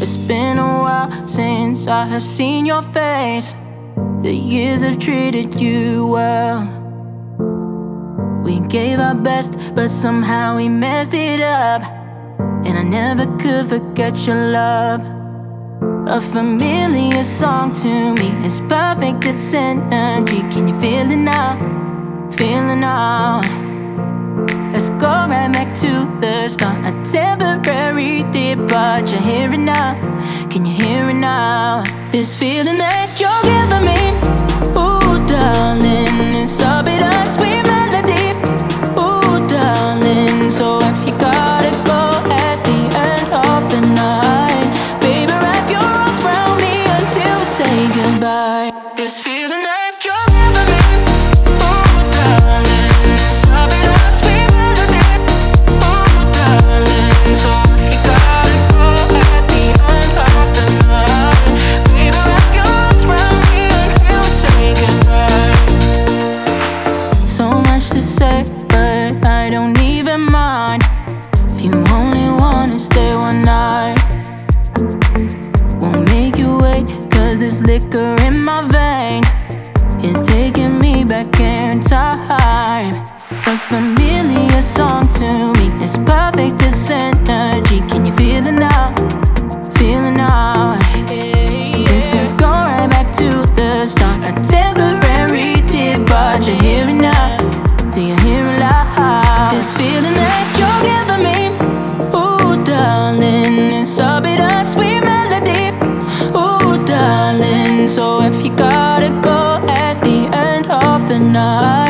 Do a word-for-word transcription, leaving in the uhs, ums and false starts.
It's been a while since I have seen your face. The years have treated you well. We gave our best, but somehow we messed it up. And I never could forget your love. A familiar song to me, it's perfect, it's energy. Can you feel it now? Feel it now. Let's go right back to the start. A temporary departure, hear it now. Can you hear it now? This feeling that you're giving me, ooh darling, it's a bittersweet melody. Ooh darling, so if you gotta go at the end of the night, baby wrap your arms around me until we say goodbye. This feeling that you're giving me, ooh darling, it's a bittersweet melody. Ooh darling, so if you gotta go at the end of the night, baby wrap your arms around me until we say goodbye. So much to say, but I don't even mind. If you only wanna stay one night, won't make you wait, cause this liquor in my veins is taking me back in time. A familiar song to me, it's perfect, it's energy. Can you feel it now? Feel it now. This is go right back to the start. A temporary departure, hear it now. Do you hear it loud? This feeling that you're giving me, ooh darling, it's a bittersweet melody. Ooh darling, so if you gotta go at the end of the night,